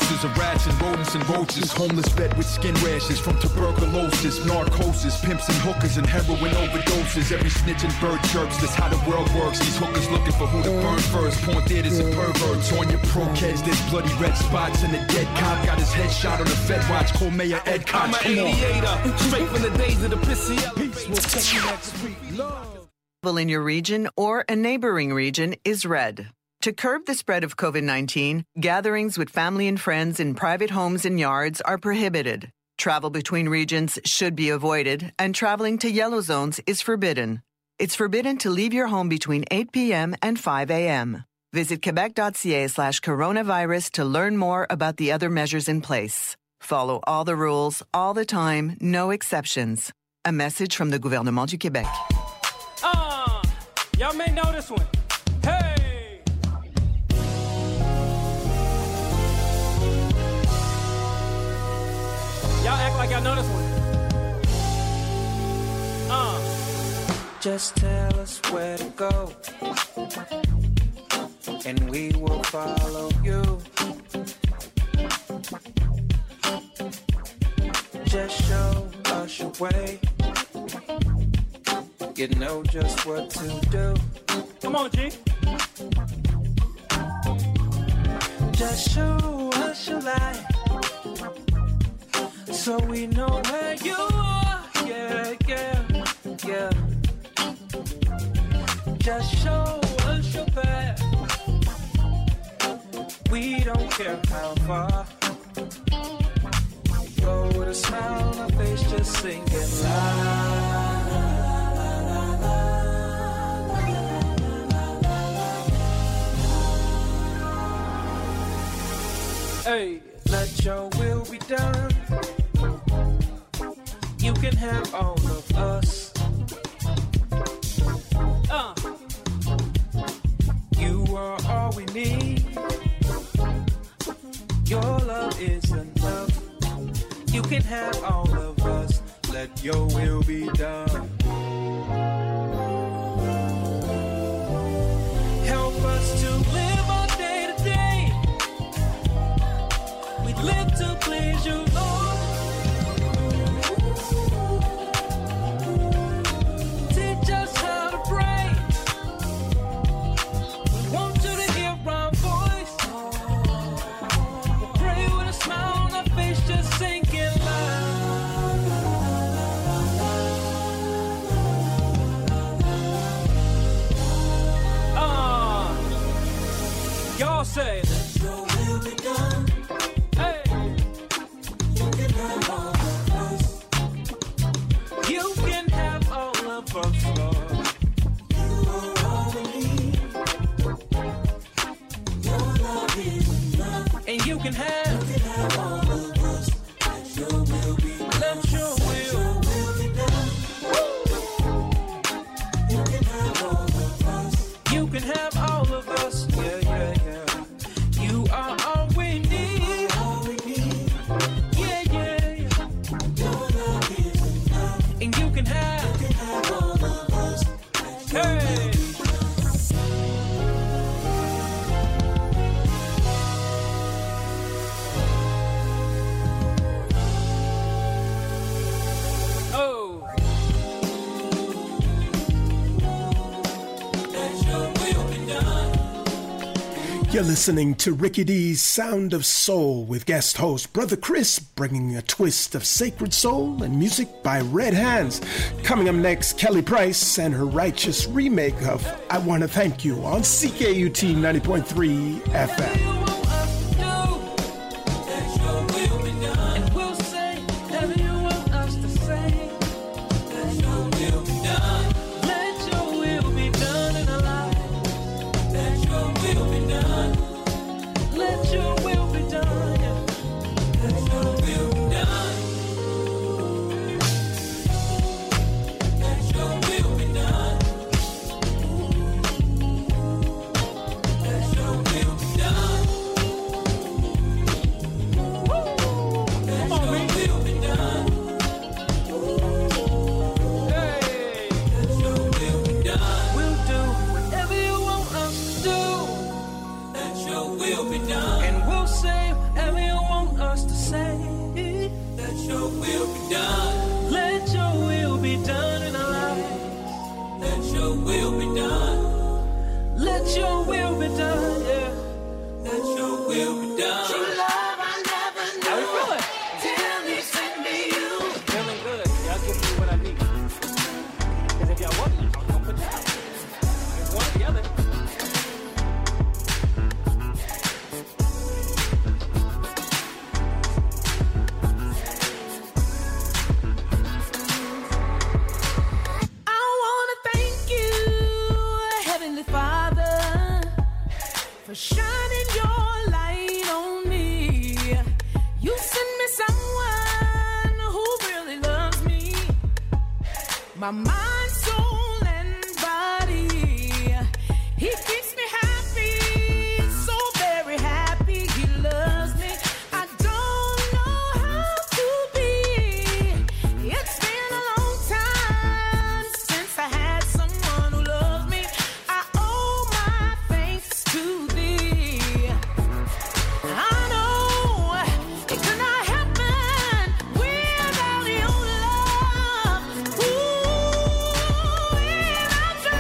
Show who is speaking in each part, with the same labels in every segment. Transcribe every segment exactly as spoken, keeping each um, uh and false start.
Speaker 1: doses of rats and rodents and roaches. Homeless vet with skin rashes from tuberculosis, narcosis, pimps and hookers and heroin overdoses. Every snitch and bird chirps, that's how the world works. These hookers looking for who to burn first. Porn theaters and perverts on your pro-kids. There's bloody red spots and a dead cop got his head shot on the Fed watch. Call Mayor Ed Koch.
Speaker 2: I'm an aviator, straight from the days of the pissy. Peace, we'll catch you next week. Love.
Speaker 3: In your region or a neighboring region is red. To curb the spread of COVID nineteen, gatherings with family and friends in private homes and yards are prohibited. Travel between regions should be avoided, and traveling to yellow zones is forbidden. It's forbidden to leave your home between eight p.m. and five a.m. Visit quebec.ca slash coronavirus to learn more about the other measures in place. Follow all the rules, all the time, no exceptions. A message from the Gouvernement du Québec.
Speaker 4: Ah, uh, y'all may know this one. Hey! Y'all act like y'all know this one. Uh.
Speaker 5: Just tell us where to go, and we will follow you. Just show us your way. You know just what to do.
Speaker 4: Come on, G.
Speaker 5: Just show us your light, so we know where you are. Yeah, yeah, yeah. Just show us your path. We don't care how far. Go with a smile on our face, just singing loud.
Speaker 4: Hey,
Speaker 5: let your will be done. You can have all of us.
Speaker 4: Uh.
Speaker 5: You are all we need. Your love is enough. You can have all of us. Let your will be done. Help us to live our day to day. We live to please you, Lord. Teach us how to pray. We want you to hear our voice. We pray with a smile on our face, just singing loud.
Speaker 4: Ah, uh, y'all say that.
Speaker 5: Your will be done.
Speaker 4: Hey,
Speaker 5: You can have all of us. You can have all of us, Lord. You are all we need. Your love is enough. And you can have, you can have all of us. Let your will be done. Let your will, Let your will be done. You can have all of us. You can have all of us. Yeah, yeah, yeah. You are all we need. All we need. Yeah, yeah, yeah. Your love is enough. And you can have, you can have all of us. Let your
Speaker 4: hey.
Speaker 5: will be
Speaker 4: Oh,
Speaker 5: Let your will be done.
Speaker 6: You're listening to Ricky D's Sound of Soul with guest host Brother Chris, bringing a twist of sacred soul and music by Red Hands. Coming up next, Kelly Price and her righteous remake of I Want to Thank You on C K U T ninety point three F M.
Speaker 5: You want us to do. Let your will be done. And we'll say whatever you want us to say. Let your will be done. Let your will be done in our lives. Let your will be done. Let your will be done. Yeah. Let your will be done. Let your will be done. Let your will be done. my mind, soul, and body. He keeps me happy, so very happy. He loves me. I don't know how to be. It's been a long time since I had someone who loved me. I owe my thanks to thee. I know it could not happen without your love. Ooh, without your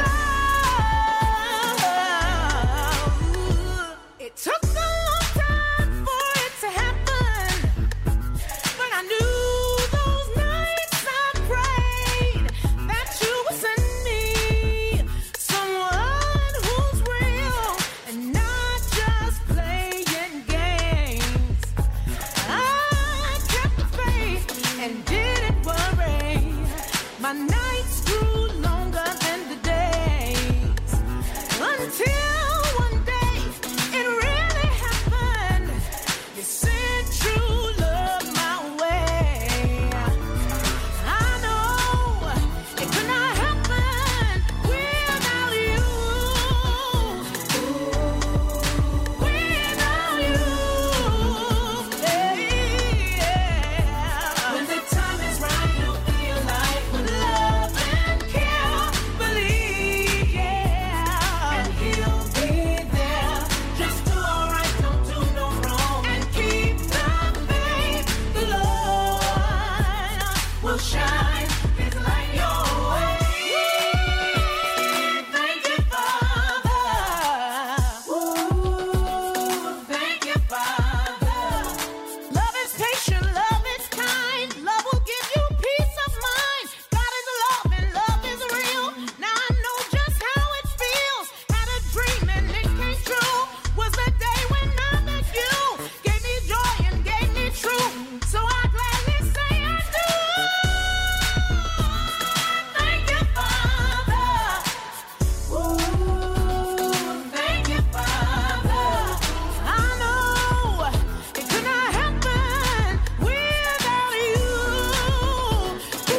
Speaker 5: love. It took a long time for it to happen, but I knew those nights I prayed that you would send me someone who's real and not just playing games. I kept the faith and didn't worry. My nights grew longer than the days until one day it really happened. You sent true love my way. I know it could not happen without you. Without you. Yeah. When the time is right, you'll feel like with love and care. Believe, yeah. And he'll be there. Just do all right, don't do no wrong. And keep the faith. The Lord will shine his light your way. Thank you, Father. Ooh, thank you, Father. Love is patient, love is kind. Love will give you peace of mind. God is love and love is real. Now I know just how it feels. Had a dream and it came true. Was the day when I met you. Gave me joy and gave me truth. So I gladly say I do. Thank you, Father. Ooh, thank you, Father. I know it could not happen without you. Ooh,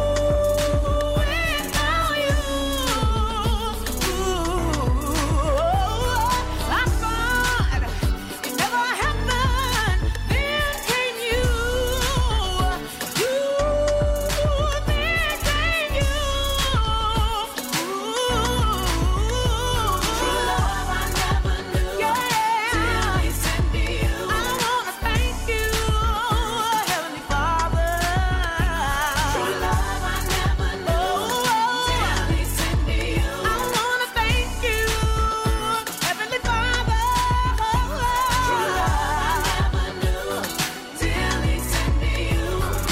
Speaker 5: without you. Ooh, I thought it never happened. Then came you. You, then came you. True love I never knew. Till he sent me you. I wanna thank you, Heavenly Father. True love I never knew. Till he sent me you. I wanna thank you, Heavenly Father. True love I never knew. Till he sent me you.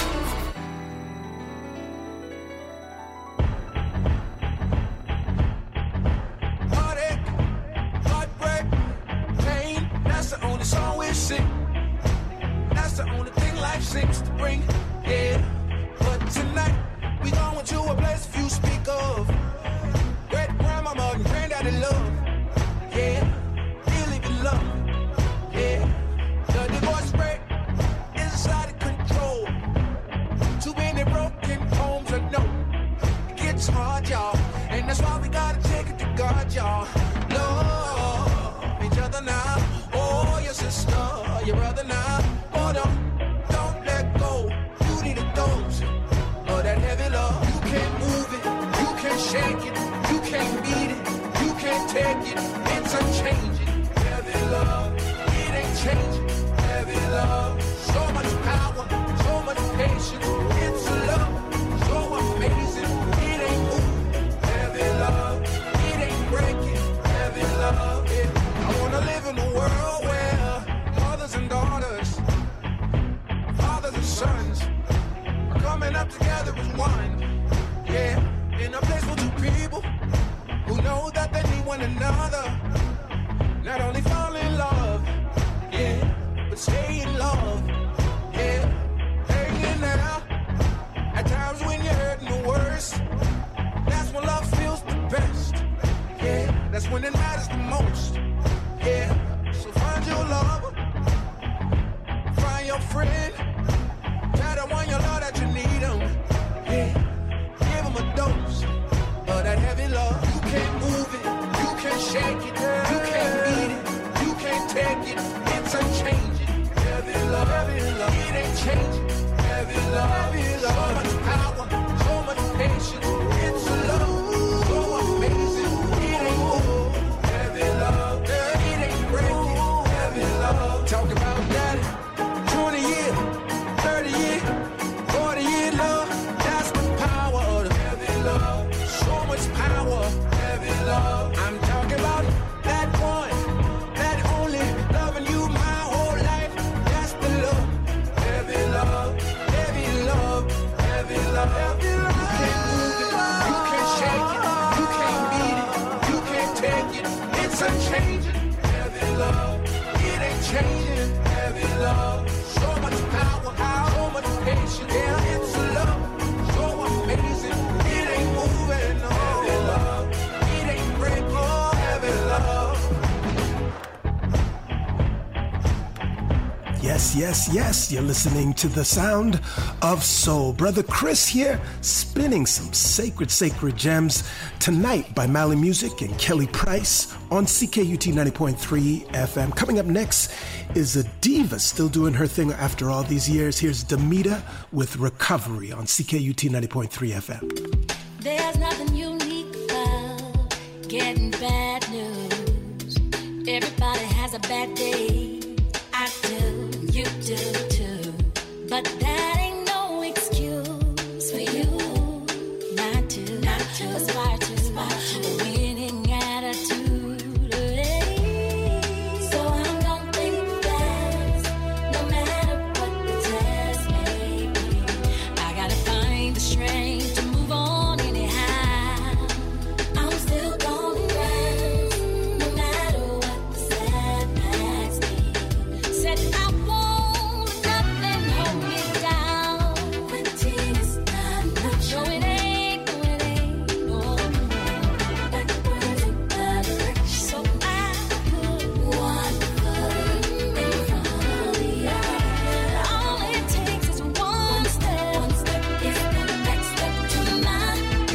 Speaker 2: Heartache, heartbreak, pain, that's the only song we sing. That's the only thing life seems to bring. Yeah, but tonight we going to a place few speak of. Great grandmama and granddaddy love. Yeah, really be love. Yeah, the divorce rate is out of control. Too many broken homes, I know. It gets hard, y'all, and that's why we gotta take it to God, y'all. Love each other now. Oh, your sister, your brother now. Oh, don't, don't let go. You need a dose of that heavy love. You can't move it, you can't shake it, you can't beat it, you can't take it. It's unchanging. Heavy love, it ain't changing. Heavy love, so much power, so much patience. It's a love so amazing. It ain't moving. Heavy love, it ain't breaking. Heavy love, yeah. I wanna live in a world where mothers and daughters, fathers and sons are coming up together as one. Yeah, in a place for two people who know that they need one another. Not only fall in love, yeah, but stay in love. Yeah, hang in there. At times when you're hurting the worst, that's when love feels the best. Yeah, that's when it matters the most. Yeah, so find your lover, find your friend. Tell the one you love that you need him. Yeah, give him a dose.
Speaker 6: yes, yes. You're listening to the sound of soul. Brother Chris here, spinning some sacred, sacred gems tonight by Mali Music and Kelly Price on C K U T ninety point three F M. Coming up next is a diva still doing her thing after all these years. Here's Demita with Recovery on C K U T ninety point three F M.
Speaker 7: There's nothing unique about getting bad news. Everybody has a bad day. I do, you do too. But that ain't no excuse for you not to, not to aspire to, aspire to a winning attitude. So I'm gonna think fast, no matter what the test may be. I gotta find the strength to move on anyhow. I'm still gonna rise, no matter what the setbacks be. Said I won't let nothing hold me down. Quitting is not an option. No, it ain't, no, it ain't, no. Backwards in my direction. So I put one foot in front of the other. All it takes is one step. One step is the next step to my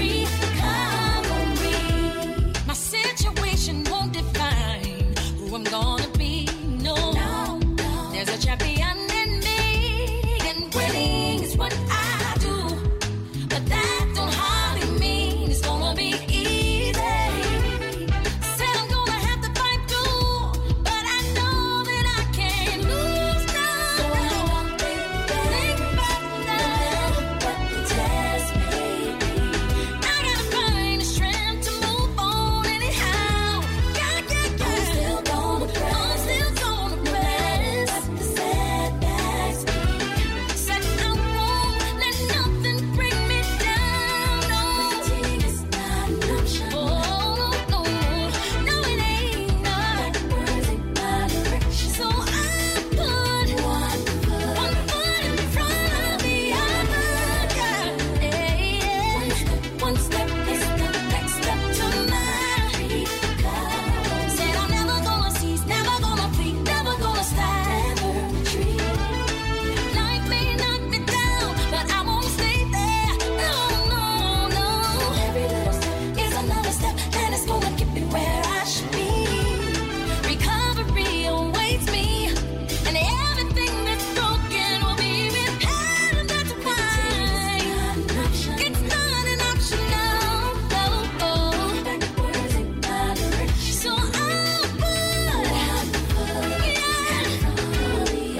Speaker 7: recovery. My situation won't define who I'm gonna be. No, no, no. There's a champion in me, and winning is what I do. But that don't hardly mean it's gonna be easy. Said I'm gonna have to fight through, but I know that I can't lose now. So I won't think back, think back now, what the test may be. I gotta find the strength to move on anyhow. Yeah, yeah, yeah. I'm still gonna press. I'm still gonna press. What the setbacks be. Said I won't let nothing bring me down. No, quitting is not an option. Oh, no, no, it ain't. No. Backwards in my direction. So I put one foot, one foot in front of the other. Yeah, yeah. One step, one step is the next step to my recovery. Said I'm never gonna cease, never gonna plead, never gonna stop, never retreat. Life may knock me down, but I won't stay there. No, no, no. Every little step is another step, and it's gonna get me where I should be. Recovery awaits me, and everything that's broken will be repaired, and that's why it's not an option now. Oh, oh. Backwards in my direction. So I'll put one foot in front of the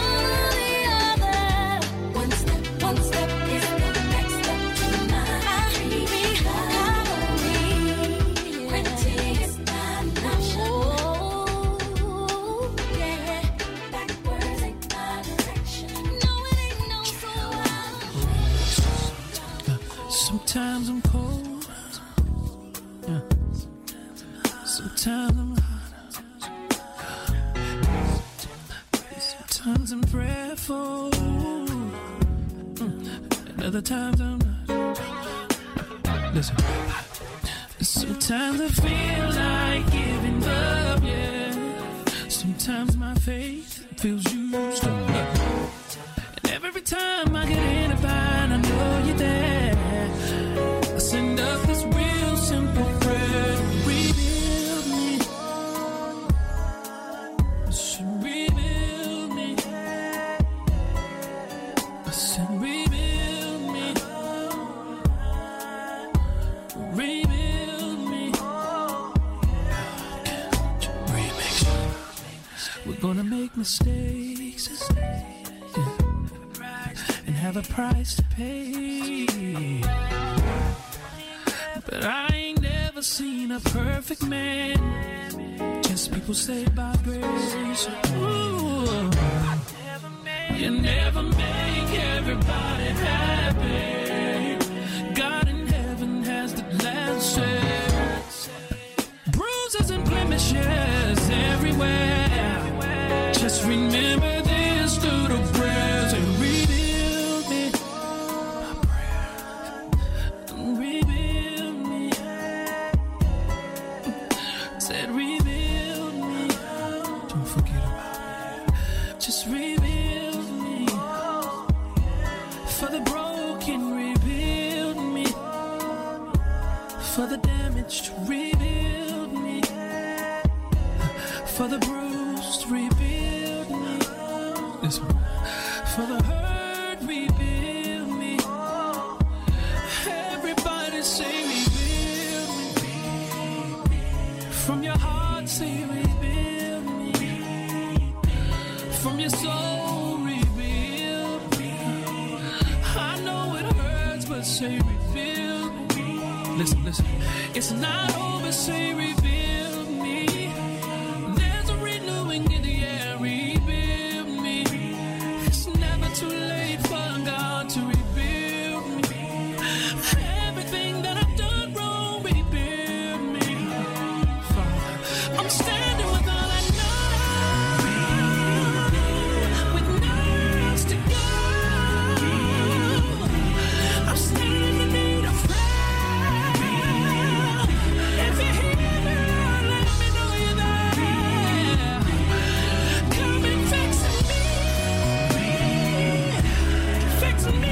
Speaker 7: other. One step, one step is the next step to my recovery. Quitting is not an option. Oh, yeah. Backwards in my direction. No, it ain't no so
Speaker 5: Sometimes I'm cold. Yeah. Sometimes I'm hot. Sometimes I'm prayerful. Mm. And other times I'm not. Listen. Sometimes I feel like giving up, yeah. Sometimes my faith feels used up. And every time I get in a bind, I know you're there. I send up this real simple prayer to rebuild me. So rebuild me. I said rebuild me. Rebuild me. Remix. We're gonna make mistakes. Yeah. And have a price to pay. But I ain't never seen a perfect man. Just people saved by grace. Ooh. You never make everybody happy. God in heaven has the last say. Bruises and blemishes everywhere. Just remember this through the prayers and rebuild me. My prayer. Rebuild me. Said rebuild me. Don't forget about me. Just rebuild. For the broken, rebuild me. For the damaged, rebuild me. For the bruised, rebuild me. This one. For the hurt, rebuild me. Everybody say rebuild me. From your heart, say rebuild me. From your soul, rebuild me. I know it hurts, but say rebuild me. Listen, listen. It's not over, say rebuild me. There's a renewing in the air, rebuild me. It's never too late for God to rebuild me. Everything that I've done wrong, rebuild me. Father, I'm standing with all I know, with nothing to go. I'm standing in need of prayer. If you hear me, let me know you're there. Come and fix me, fix me.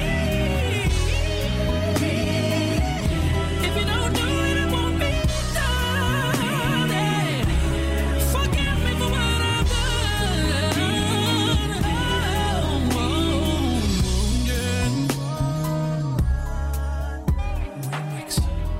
Speaker 5: If you don't do it, it won't be done. Forgive me for what I've done. Oh, yeah. Remix.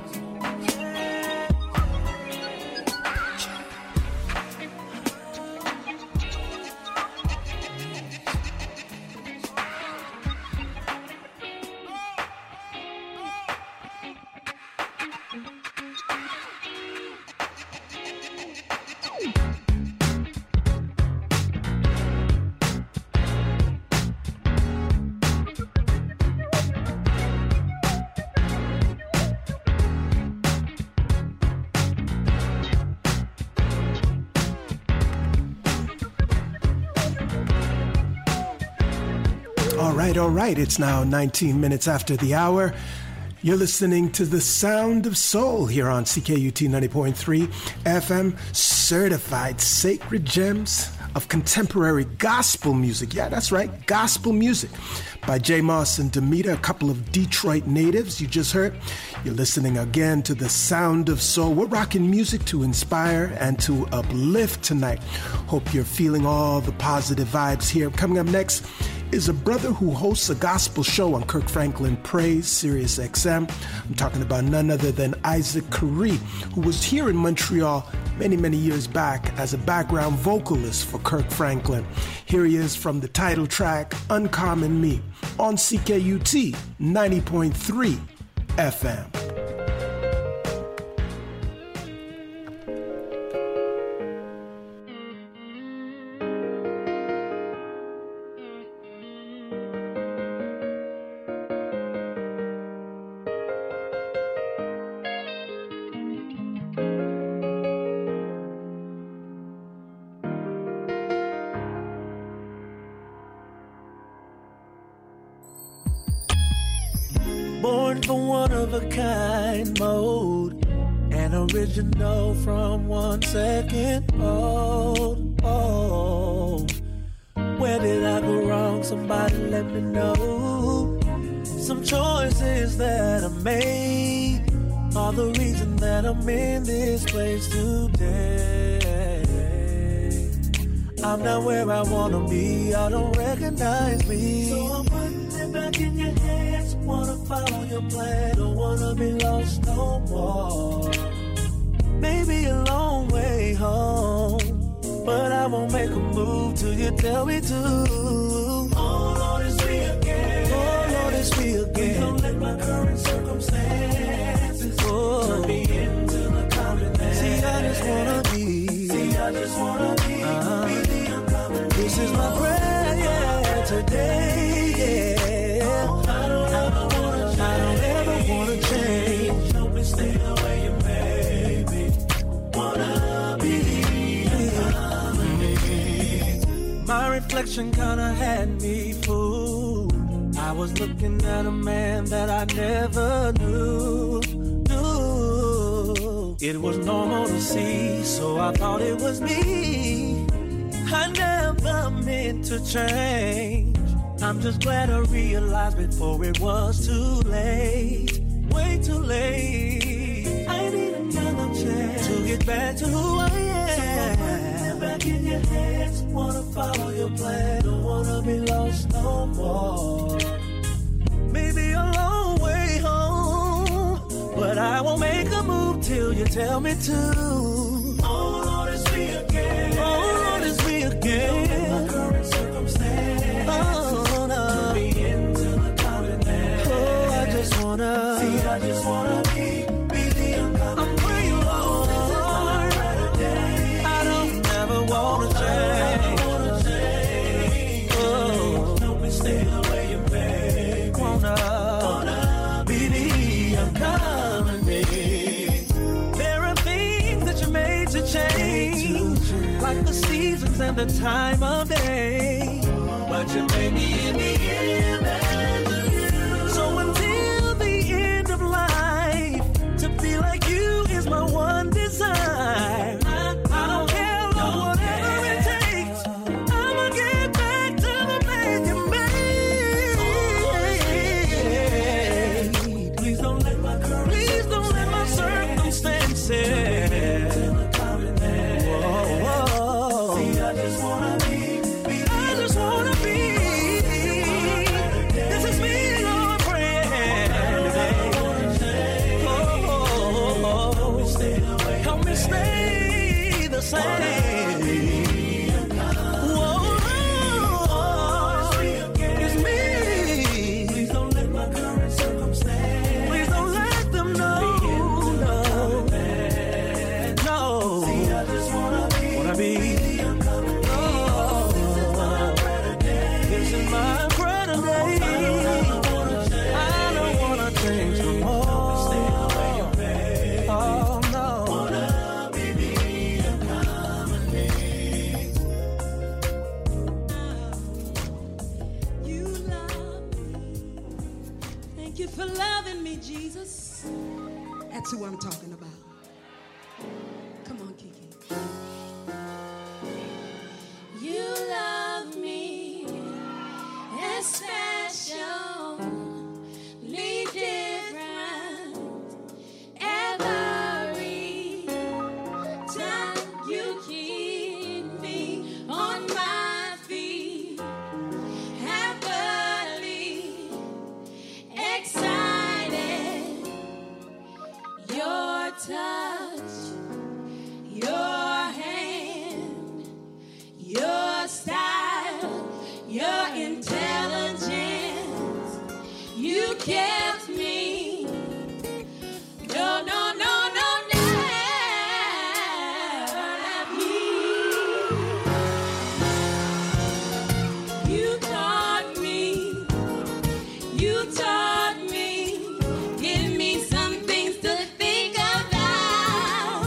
Speaker 6: All right, all right. It's now nineteen minutes after the hour. You're listening to The Sound of Soul here on C K U T ninety point three F M, certified sacred gems of contemporary gospel music. Yeah, that's right, gospel music by J. Moss and Demita, a couple of Detroit natives you just heard. You're listening again to The Sound of Soul. We're rocking music to inspire and to uplift tonight. Hope you're feeling all the positive vibes here. Coming up next is a brother who hosts a gospel show on Kirk Franklin Praise, Sirius X M. I'm talking about none other than Isaac Curry, who was here in Montreal many, many years back as a background vocalist for Kirk Franklin. Here he is from the title track, Uncommon Me, on C K U T ninety point three F M.
Speaker 8: Born for one of a kind mode, an original from one second old. Oh, where did I go wrong? Somebody let me know. Some choices that I made are the reason that I'm in this place today. I'm not where I wanna be, I don't recognize me. So I'm putting it back in your hands. Wanna follow your plan, don't wanna be lost no more. Maybe a long way home, but I won't make a move till you tell me to. Oh Lord, it's me again. Oh Lord, it's me again. Don't let my current circumstances oh. turn me into the common man. See, I just wanna be. See, I just wanna be. Uh-huh. be the uncommon. This is my prayer, yeah, today, yeah. Oh, I don't ever wanna change. I don't ever wanna change. Don't be stay the way you made me. Wanna be the uncommon. My reflection kinda had me fooled. I was looking at a man that I never knew, knew. It was normal to see, so I thought it was me. I never meant to change. I'm just glad I realized before it was too late. Way too late. I need another chance to get back to who I am. So back in your hands, wanna follow your plan. Don't wanna be lost no more. Maybe a long way home, but I won't make a move till you tell me to. Oh Lord, it's me again. Oh Lord, it's me again. My current circumstance. Oh no. Be into the common man. Oh, I just wanna. See, I just wanna be, be the uncommon. I'm praying, Lord. This is my better day. I don't ever wanna change. Wanna change. Oh, help me stay the way you made. Wanna, wanna be the uncommon me. There are things that you made to change, like the seasons and the time of day. But you made me in the image of you. So until the end of life, to be like you is my one desire. I, I don't care, Lord, whatever it takes. I'ma get back to the man you made. Please don't let my current Please don't let my circumstances. Whoa, whoa. See, I just wanna be. I just wanna be. This is me, Lord, praying. Oh, help me stay the same. Whoa, it's me. Please don't let my current circumstance. Please don't let them know. No, no. See, I just wanna be. Wanna be. This is my better day. I don't wanna change no more. Oh no. Wanna be the uncommon me.
Speaker 9: You love me. Thank you for loving me, Jesus. That's who I'm talking about. Come on, Kiki.
Speaker 7: You love me, especially different. Every time you keep me on my feet, happily excited. Your touch, your hand, your style, your intelligence, you kept me. No, no, no, no, never left me. You taught me, you taught me, give me some things to think about.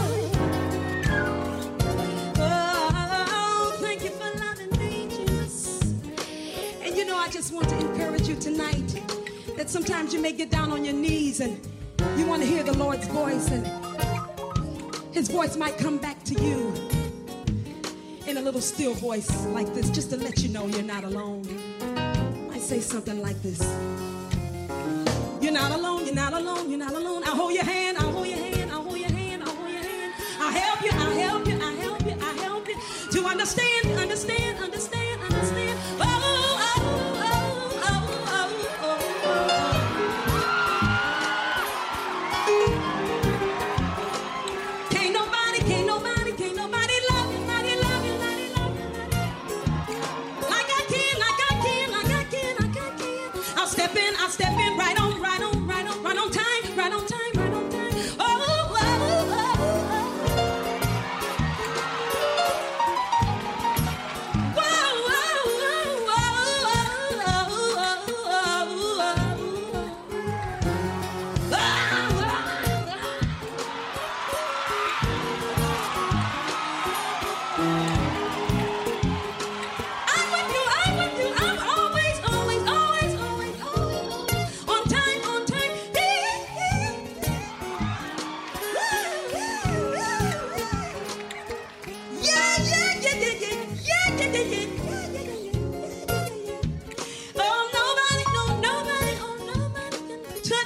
Speaker 9: Oh, thank you for loving me, Jesus. And you know, I just want to encourage you tonight that sometimes you may get down on your knees and you want to hear the Lord's voice, and his voice might come back to you in a little still voice like this, just to let you know you're not alone. I say something like this. You're not alone, you're not alone, you're not alone. I'll hold your hand, I'll hold your hand, I'll hold your hand, I'll hold your hand. I'll help you, I'll help you, I'll help you, I'll help you to understand, understand, understand, understand. Oh, oh, oh, oh, oh, oh, oh. Can't nobody, can't nobody, can't nobody love you, nobody love you, nobody love you, like I can, like I can, like I can, like I can. I'll step in, I'll step in, right on, right on, right on, right on time, right on time, right on time. Oh, oh, oh, oh, oh. Whoa, whoa, whoa, whoa, whoa, whoa, I'm with you, I'm with you, I'm always, always, always, always, always,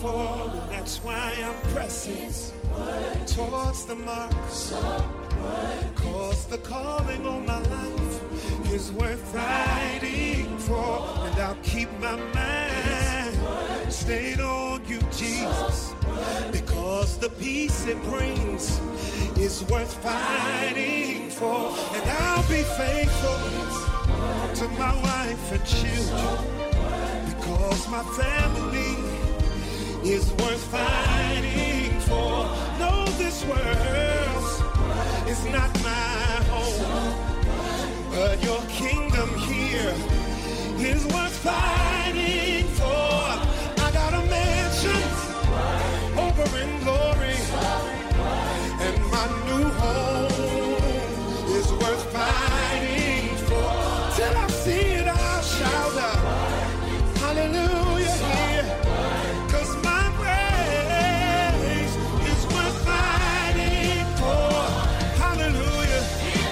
Speaker 8: for, and that's why I'm pressing towards the mark. Cause the calling on my life is worth fighting for, and I'll keep my mind stayed on you, Jesus, because the peace it brings is worth fighting for, and I'll be faithful to my wife and children, because my family is worth fighting for. No, this world is not my home, but your kingdom here is worth fighting for. I got a mansion over in glory, and my new home is worth fighting for. Till I see it, I'll shout out hallelujah here, 'cause my praise is worth fighting for. Hallelujah,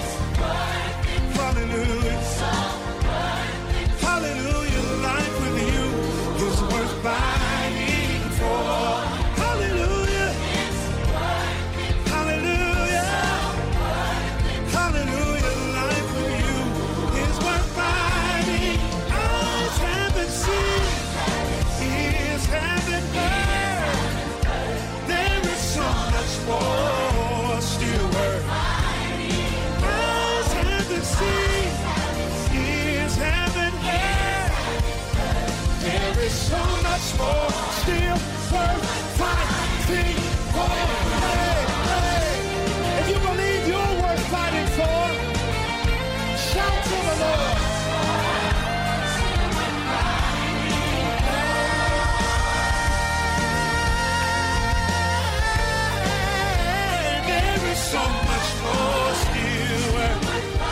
Speaker 8: hallelujah, hallelujah. Life with you is worth fighting for. Hallelujah, hallelujah, hallelujah. Life with you is worth fighting. Eyes haven't seen, ears haven't heard. There is so much more still worth. Eyes haven't seen, ears haven't heard. There is so much more still worth fighting for. Hey, hey. If you believe you're worth fighting for, shout to the Lord. Hey, there is so much more still worth.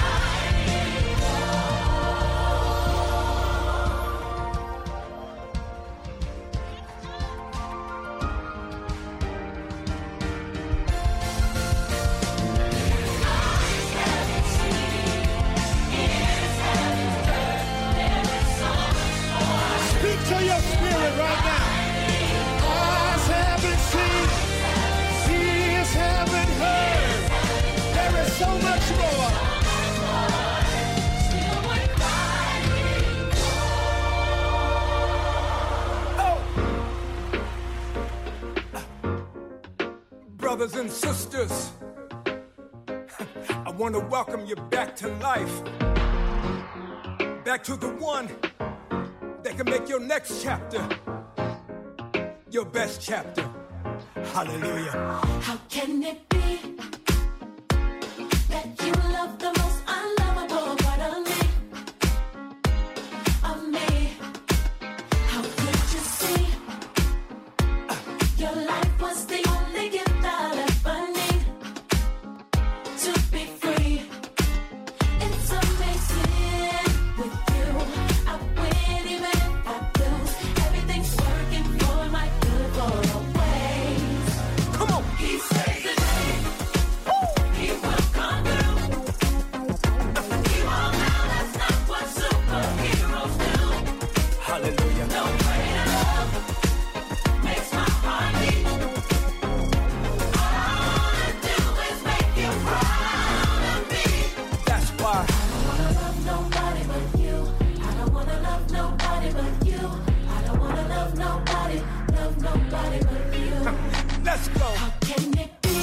Speaker 8: Speak to your spirit right now. Eyes haven't seen, ears haven't heard. There is so much more.
Speaker 1: Brothers and sisters, I want to welcome you back to life. Back to the one that can make your next chapter your best chapter. Hallelujah.
Speaker 7: How can it be that you love the most unlovable part of me? Of me? How could you see your life was the only gift I'll ever need to be free? It's amazing with you. I win even if I lose. Everything's working for my good for always.
Speaker 1: Come on.
Speaker 7: He saves the day. He will come through. He won't now. That's not what superheroes do.
Speaker 1: Hallelujah.
Speaker 7: No greater love makes my heart beat. All I wanna do is make you proud of me.
Speaker 1: That's why.
Speaker 7: I don't wanna love nobody but you. I don't wanna love nobody but you. I don't wanna love nobody, love nobody but you.
Speaker 1: Let's go.
Speaker 7: How can it be?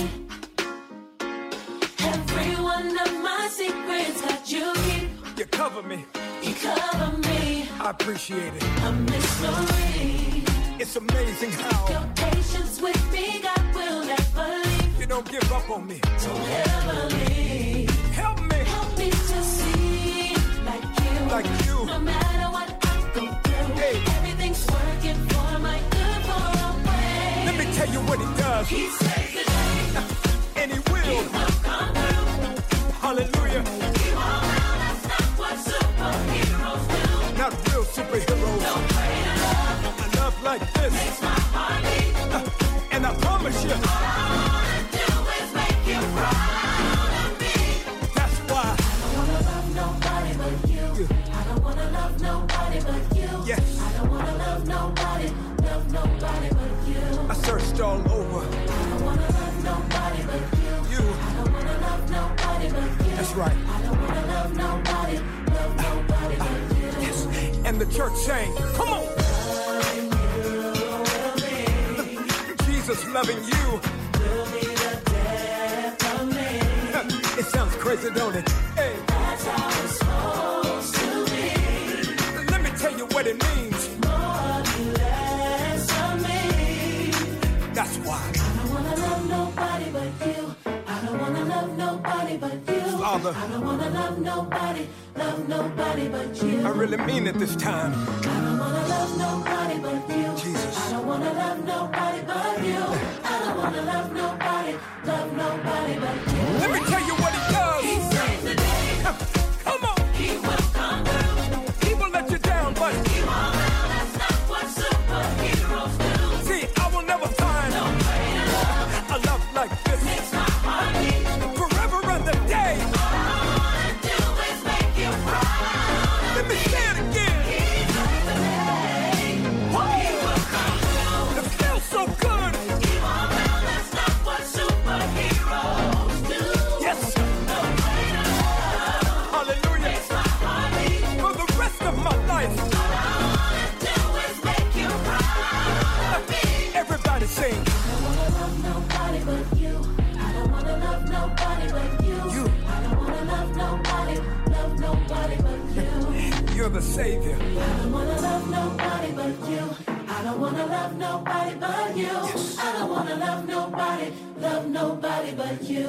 Speaker 7: Every one of my secrets that you keep,
Speaker 1: You cover me.
Speaker 7: you cover me.
Speaker 1: I appreciate it.
Speaker 7: A mystery.
Speaker 1: It's amazing how
Speaker 7: Your patience with me, God will never leave.
Speaker 1: you don't give up on me.
Speaker 7: Don't ever leave.
Speaker 1: Help me.
Speaker 7: Help me to see like you.
Speaker 1: Like you.
Speaker 7: No matter what I go through,
Speaker 1: Hey.
Speaker 7: everything's working for my good for always.
Speaker 1: Let me tell you what he does.
Speaker 7: He saves the day.
Speaker 1: And he will.
Speaker 7: Will come through.
Speaker 1: Hallelujah.
Speaker 7: He won't now. That's not what superheroes do.
Speaker 1: Not real superheroes.
Speaker 7: No greater love
Speaker 1: A love like this.
Speaker 7: makes my heart beat.
Speaker 1: And I promise you,
Speaker 7: All I wanna do is make you proud of me.
Speaker 1: that's why.
Speaker 7: I don't wanna love nobody but you. I don't wanna love nobody but you.
Speaker 1: Yes.
Speaker 7: I don't wanna love nobody, love nobody but you.
Speaker 2: searched all over.
Speaker 5: I don't wanna love nobody but you.
Speaker 2: You.
Speaker 5: I don't wanna love nobody but you.
Speaker 2: That's right.
Speaker 5: I don't wanna love nobody, love nobody but you.
Speaker 2: Yes. And the church sang, come on. Jesus loving you
Speaker 5: Will be the death of me.
Speaker 2: It sounds crazy, don't it? Hey.
Speaker 5: That's how it's supposed to be.
Speaker 2: Let me tell you what it means.
Speaker 5: More you less of me.
Speaker 2: That's why
Speaker 5: I don't wanna love nobody but you. I don't wanna love nobody but you.
Speaker 2: Father,
Speaker 5: I don't wanna love nobody, love nobody but you.
Speaker 2: I really mean it this time.
Speaker 5: I don't wanna love nobody but you.
Speaker 2: Jesus.
Speaker 5: I don't wanna love nobody but you. I don't wanna love nobody, love nobody but you.
Speaker 2: Let me tell you what he does.
Speaker 5: He saves the day.
Speaker 2: Come on.
Speaker 5: He will come through.
Speaker 2: He will let you down, but
Speaker 5: He won't know that's not what superheroes do.
Speaker 2: see, I will never find
Speaker 5: No greater love
Speaker 2: a love like this.
Speaker 5: makes my heart beat.
Speaker 2: Forever and the day.
Speaker 5: All I wanna do is make you proud.
Speaker 2: Let me say it again.
Speaker 5: He saves the day. He will come through.
Speaker 2: It feels so good.
Speaker 5: He won't know that's not what superheroes do.
Speaker 2: Yes.
Speaker 5: No greater love
Speaker 2: Hallelujah.
Speaker 5: makes my heart beat.
Speaker 2: For the rest of my life.
Speaker 5: All I wanna do is make you proud of me.
Speaker 2: Everybody sing.
Speaker 5: I don't wanna love nobody but you. I don't wanna love nobody but you.
Speaker 2: You.
Speaker 5: I don't wanna love nobody, love nobody but you.
Speaker 2: You're the Savior.
Speaker 5: I don't wanna love nobody but you. I don't wanna love nobody but you. I don't wanna love nobody, love nobody but you.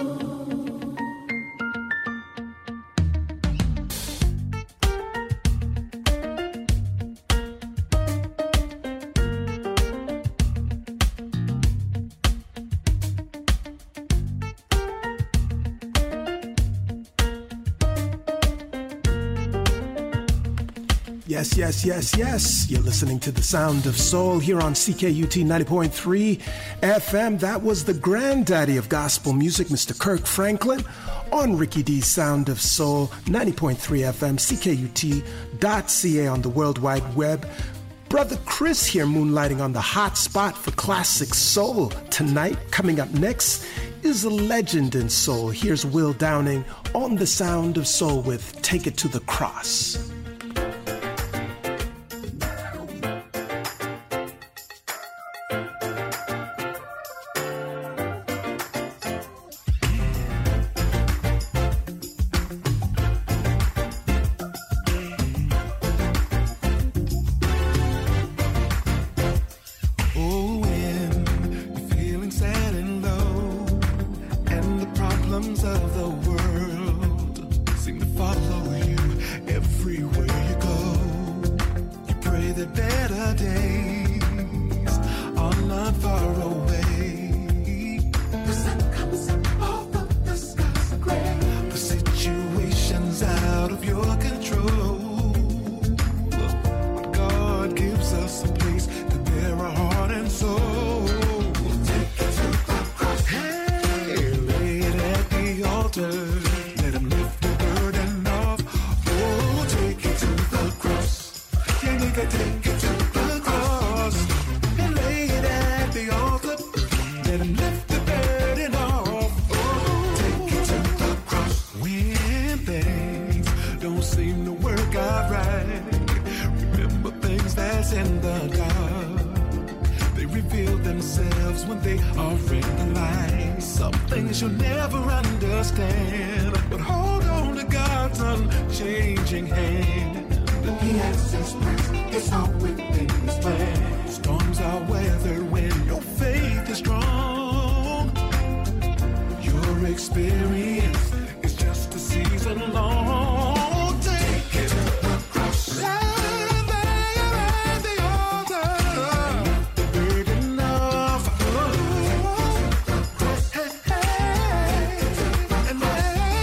Speaker 6: Yes, yes, yes, yes. You're listening to the Sound of Soul here on C K U T ninety point three F M. That was the granddaddy of gospel music, Mister Kirk Franklin, on Ricky D's Sound of Soul, ninety point three F M, C K U T dot C A on the World Wide Web. Brother Chris here, moonlighting on the hot spot for classic soul. Tonight, coming up next, is a legend in soul. Here's Will Downing on the Sound of Soul with Take It to the Cross.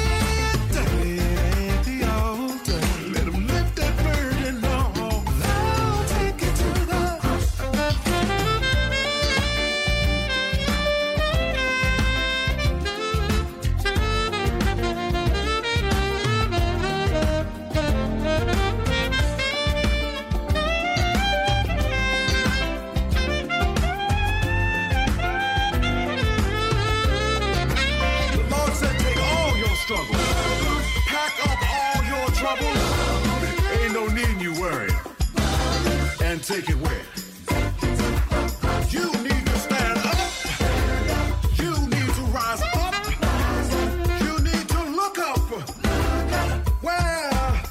Speaker 8: Let 'em lift that burden off.
Speaker 10: and take it where? You need to stand up. You need to rise up. You need to look up. Well,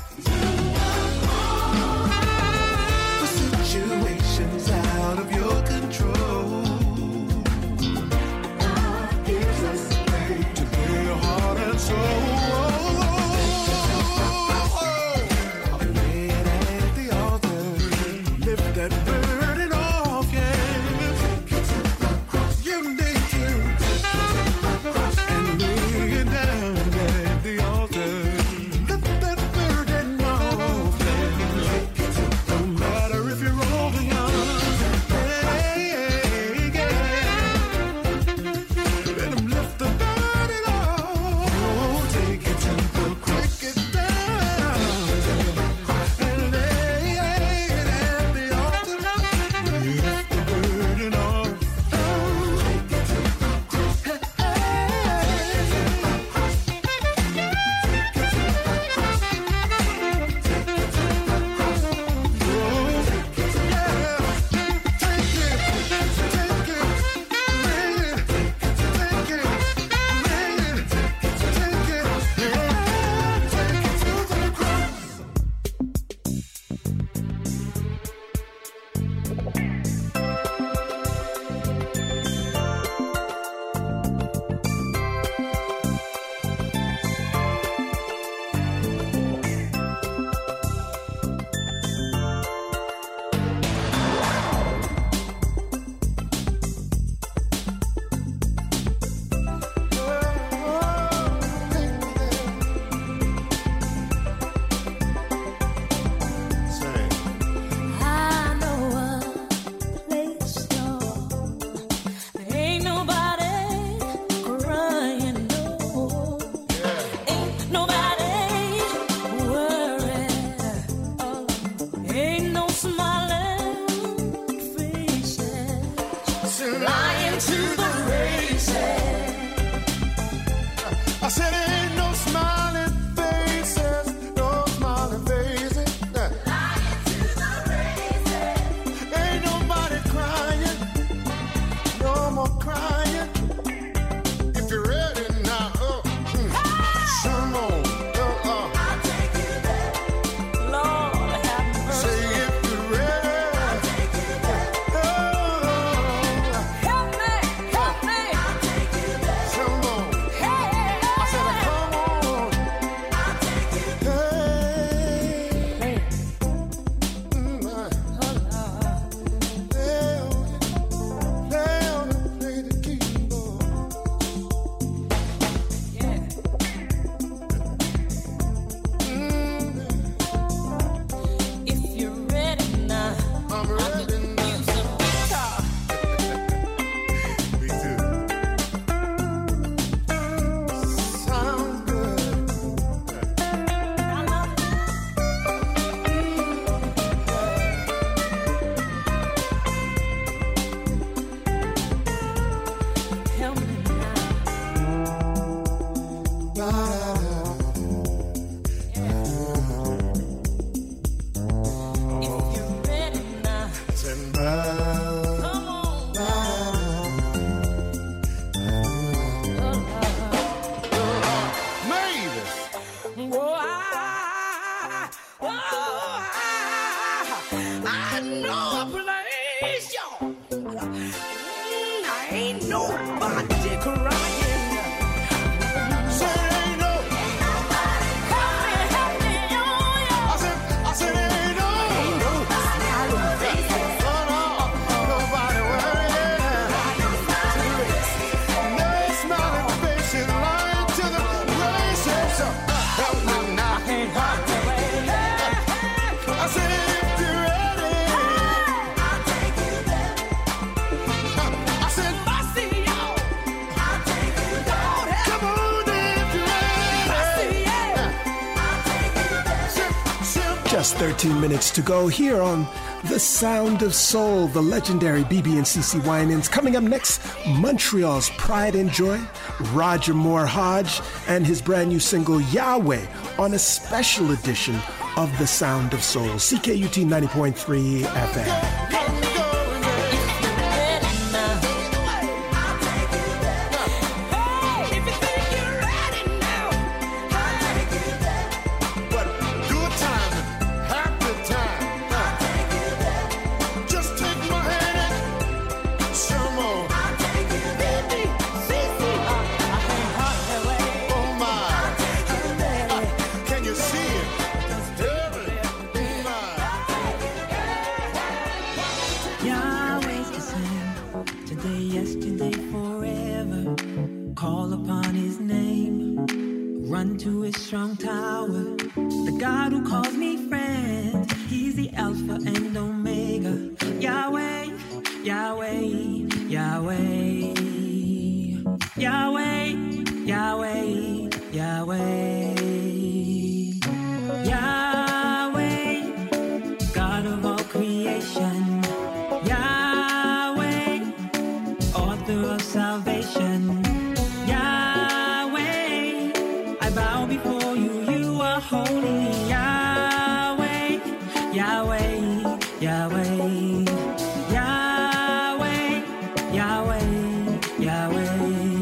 Speaker 10: the situation's out of your control. God gives us strength to bear your heart and soul. That burden off, yeah. You need to and lay it down at the altar. Let that burden off, yeah. No matter if you're old or young, hey, yeah. Let him lift the burden off. Oh, take it to the cross. Take it down and lay it at the altar. Lift the burden off.
Speaker 7: I know a place, Lord. Ain't nobody crying, no. Ain't nobody worried. Ain't no smiling faces lying to the races.
Speaker 10: I said ain't no smiling faces, no smiling faces. Ain't nobody crying, no more crying. If you're ready now, oh, mm, come on, oh, uh.
Speaker 7: Lord have mercy.
Speaker 10: Say if you're ready, oh,
Speaker 7: Help me, help me.
Speaker 10: come on.
Speaker 7: Hey,
Speaker 10: I said, come on. Hey, mm, uh. Lay on it, lay on it, play the keyboard. Mm,
Speaker 7: if you're ready now,
Speaker 10: I'm ready now.
Speaker 7: use the guitar.
Speaker 10: Me too. Sounds good.
Speaker 7: I love it. Help me now. If you're ready now,
Speaker 10: Send by.
Speaker 7: come on.
Speaker 10: Mavis.
Speaker 7: Whoa, I, oh, I, I know a place, y'all. Mm, I ain't nobody crying.
Speaker 10: Say ain't no.
Speaker 7: Help me, help me, oh, yeah.
Speaker 10: I said, I said ain't no. No, no, nobody worrying. No smiling faces lying to the races. Help me now. I said if you're ready. I said mercy, y'all. Come on if you're ready.
Speaker 6: Just thirteen minutes to go here on The Sound of Soul, the legendary B B and C C Winans. Coming up next, Montreal's Pride and Joy, Roger Moore Hodge, and his brand new single Yahweh on a special edition of the Sound of Soul, C K U T ninety point three F M.
Speaker 5: Strong tower, the God who calls me friend. He's the Alpha and Omega. Yahweh, Yahweh, Yahweh, Yahweh, Yahweh, Yahweh, Yahweh, God of all creation. Yahweh, author of salvation. Holy Yahweh, Yahweh, Yahweh, Yahweh, Yahweh, Yahweh.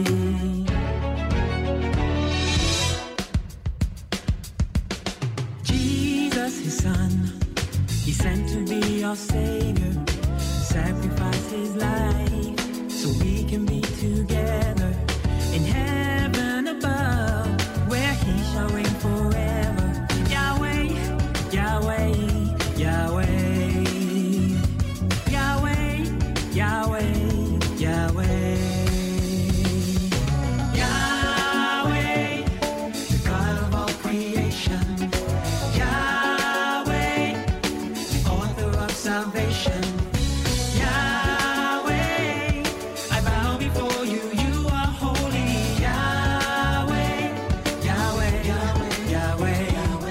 Speaker 5: Jesus, his son, he sent to be our Savior, sacrificed his life so we can be together in heaven above, where he shall reign forever. Yahweh, Yahweh, Yahweh, Yahweh, Yahweh, Yahweh, the God of all creation. Yahweh, the author of salvation. Yahweh, I bow before you, you are holy. Yahweh, Yahweh, Yahweh, Yahweh.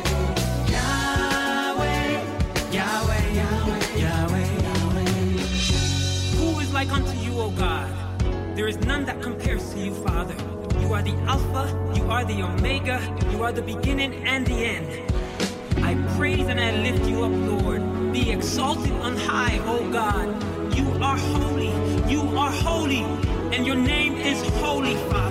Speaker 5: Like unto you, O God, there is none that compares to you, Father. You are the Alpha, you are the Omega, you are the beginning and the end. I praise and I lift you up, Lord. Be exalted on high, O God. You are holy, you are holy, and your name is holy, Father.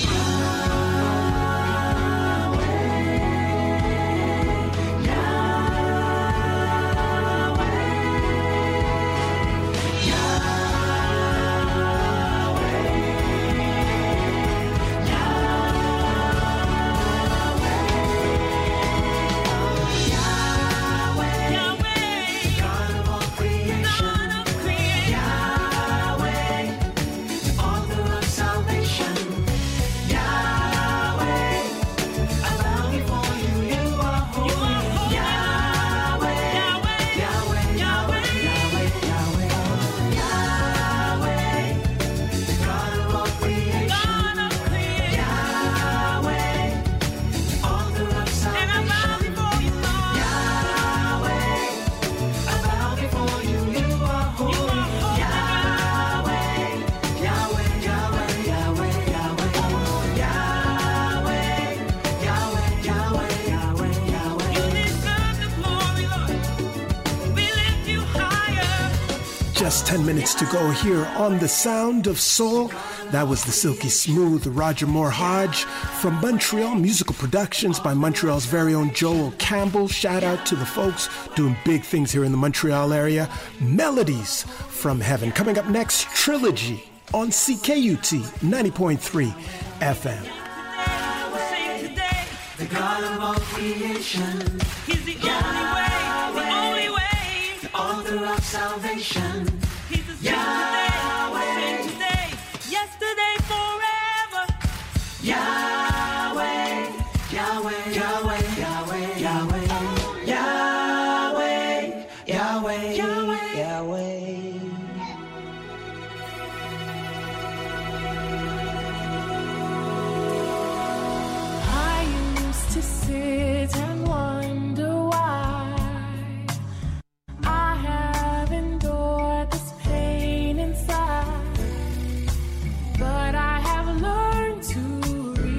Speaker 6: Just ten minutes to go here on The Sound of Soul. That was the silky smooth Roger Moore Hodge from Montreal Musical Productions by Montreal's very own Joel Campbell. Shout out to the folks doing big things here in the Montreal area. Melodies from Heaven. Coming up next, Trilogy on C K U T ninety point three F M.
Speaker 5: The God of all creation. He's the only way, the only way. The author of salvation. He's the same today, same today, yesterday, forever. Yahweh, Yahweh, Yahweh, Yahweh, Yahweh, Yahweh, Yahweh, Yahweh, Yahweh.
Speaker 11: To sit and wonder why I have endured this pain inside, but I have learned to realize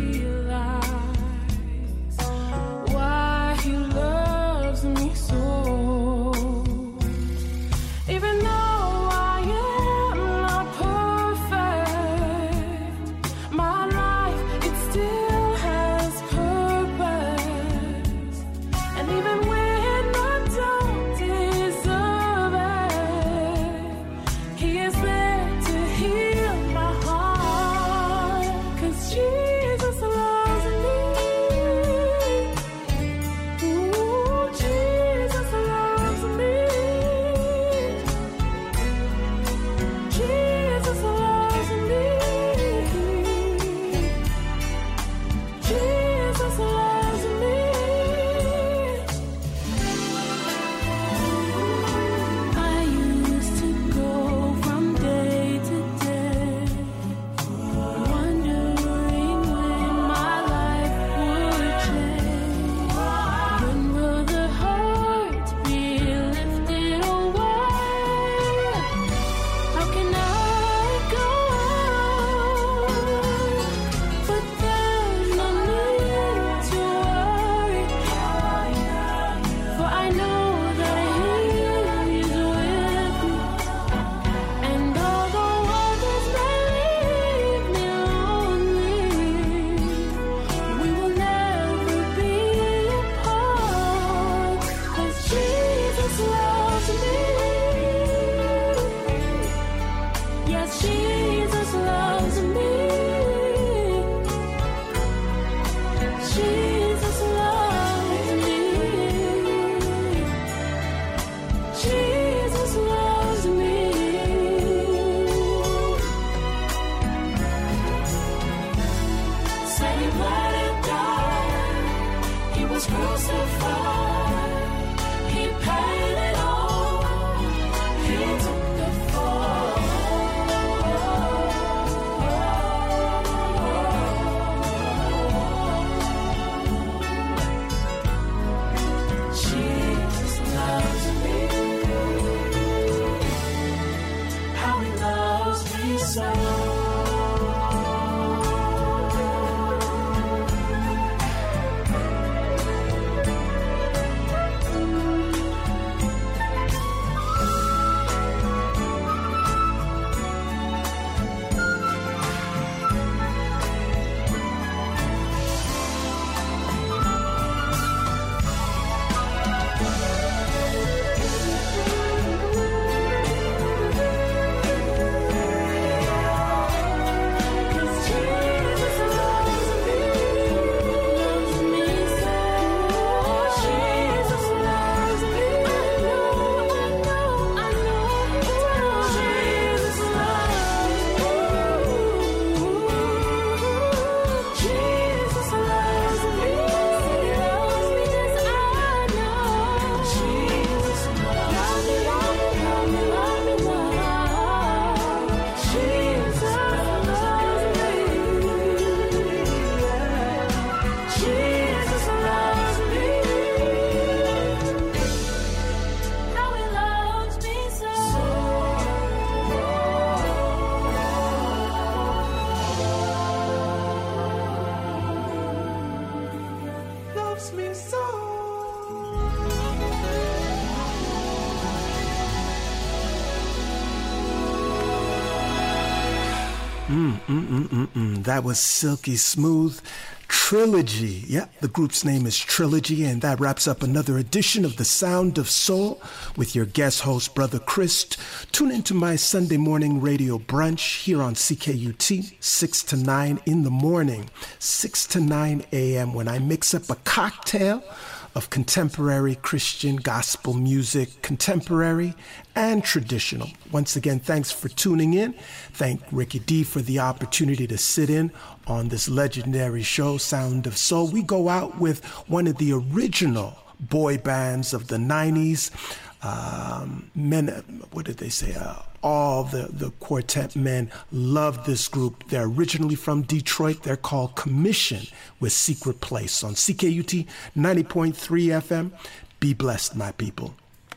Speaker 6: Mm, mm, mm, mm, mm. That was Silky Smooth. Trilogy. Yeah, the group's name is Trilogy, and that wraps up another edition of The Sound of Soul with your guest host, Brother Chris. Tune into my Sunday morning radio brunch here on C K U T, six to nine in the morning, six to nine a.m. when I mix up a cocktail of contemporary Christian gospel music, contemporary and traditional. Once again, thanks for tuning in. Thank Ricky D for the opportunity to sit in on this legendary show, Sound of Soul. We go out with one of the original boy bands of the nineties. Um, men, what did they say? Uh, all the, the quartet men love this group. They're originally from Detroit. They're called Commission with Secret Place on C K U T ninety point three F M. Be blessed, my people.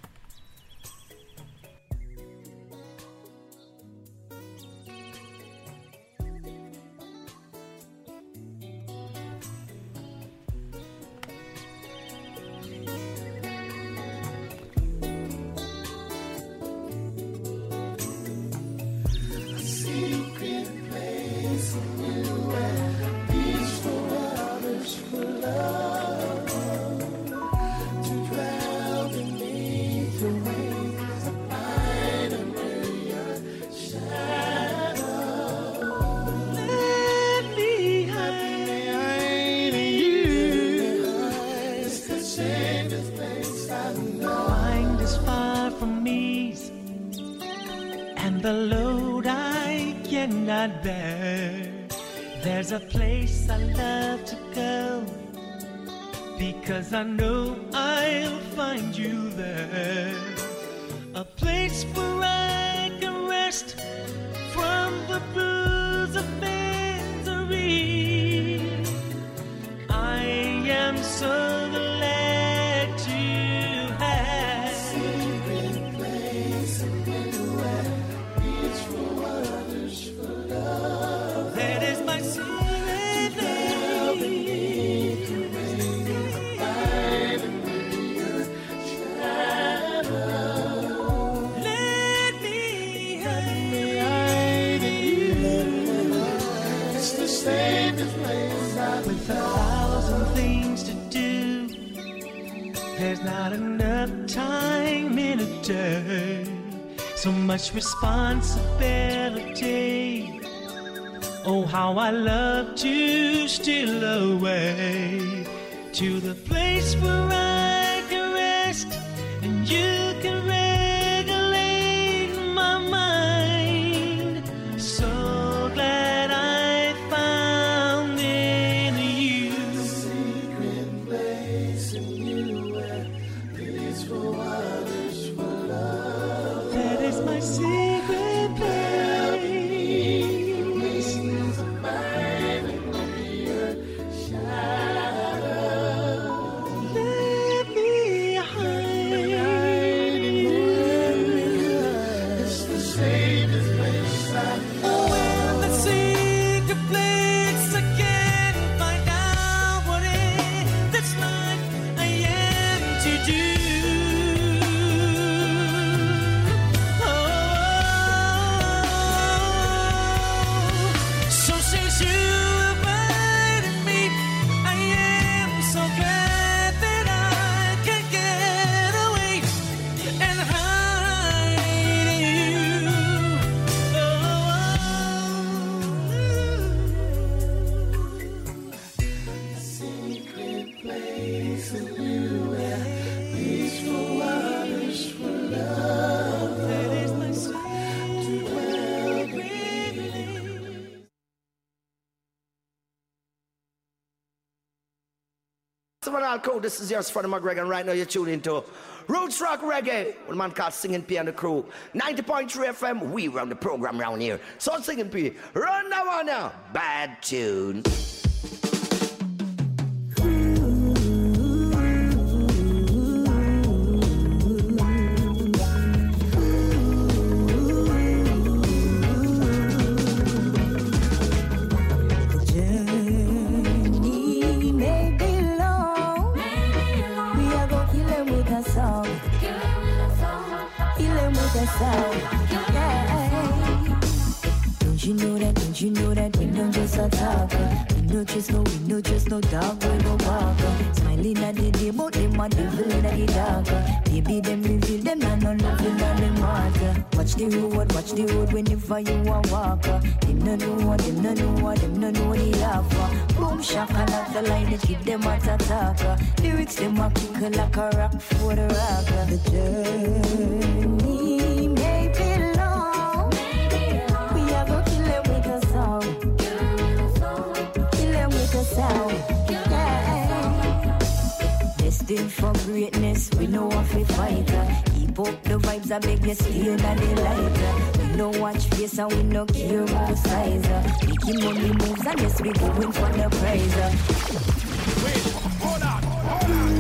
Speaker 12: There's a place I love to go, because I know I'll find you there. A place where I can rest from the bruise of misery. I am so glad to have a secret place where each for others for love. That is my secret. With a thousand things to do, there's not enough time in a day. So much responsibility. Oh, how I love to steal away to the place where I can rest and you can regulate my mind. So glad I found in you a secret place in you where peace for others for love. That is my secret place.
Speaker 13: Cool. This is yours, Freddie McGregor, and right now you're tuned into Roots Rock Reggae with a man called Singing P and the crew. ninety point three F M, we run the program around here. So Singing P, run that one now. Bad tune.
Speaker 14: Don't you know that, don't you talk. We no trust no, we no trust no dog, we no walk. Smiling at the day, but them a devil in the dark. Baby, them reveal them and no love in them heart. Watch the road, watch the road whenever you a walk. Them no know, them no know, them no know the offer. Boom shaka like the line, they keep them at attack. Lyrics them a kick like a rock for the rock. The journey may be long. We are gonna kill them with a song. Kill them with a sound. Yeah. Destined for greatness, we know what we fight. Keep up the vibes, I beg you stay in the light. We no watch face and we no care about size. Making money moves and yes we going for the prize.
Speaker 1: Wait, hold on, hold on.